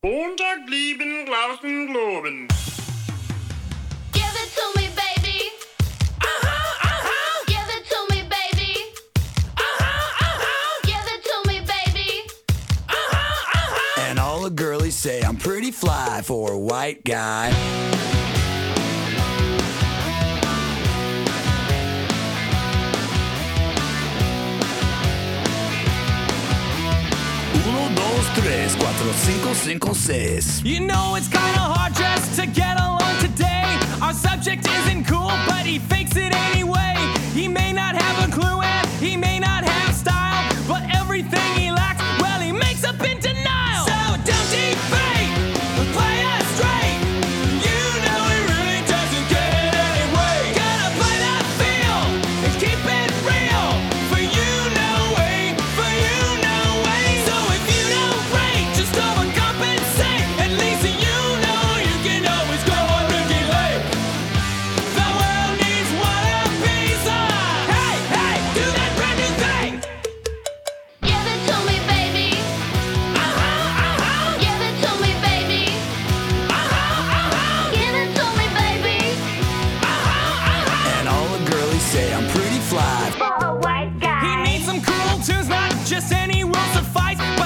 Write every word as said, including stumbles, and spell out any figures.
Unterglieben Glauben Globen. Give it to me, baby. Uh-huh, uh-huh. Give it to me, baby. Uh-huh, uh-huh. Give it to me, baby. Uh-huh, uh-huh. And all the girlies say I'm pretty fly for a white guy. Uno, dos, tres, cuatro, cinco, cinco, seis. You know it's kinda hard just to get along today. Our subject isn't cool, but he fakes it anyway. He may not have a clue and he may not have style, but everything he lacks, well, he makes up in denial. So don't debate, play us straight. You know he really doesn't get it anyway. Gotta play that field and keep it real. For you, no way, for you, no way. So if you don't rate, just overcompensate. At least you know you can always go on Ricky Lake. The world needs one a piece of. Hey, hey, do that brand new thing. Give it to me, baby. Uh-huh, uh-huh. Give it to me, baby. Uh-huh, uh-huh. Give it to me, baby. Uh-huh, uh-huh. And all the girlies say I'm pretty fly. For a white guy. He needs some cool tunes, not just any will suffice.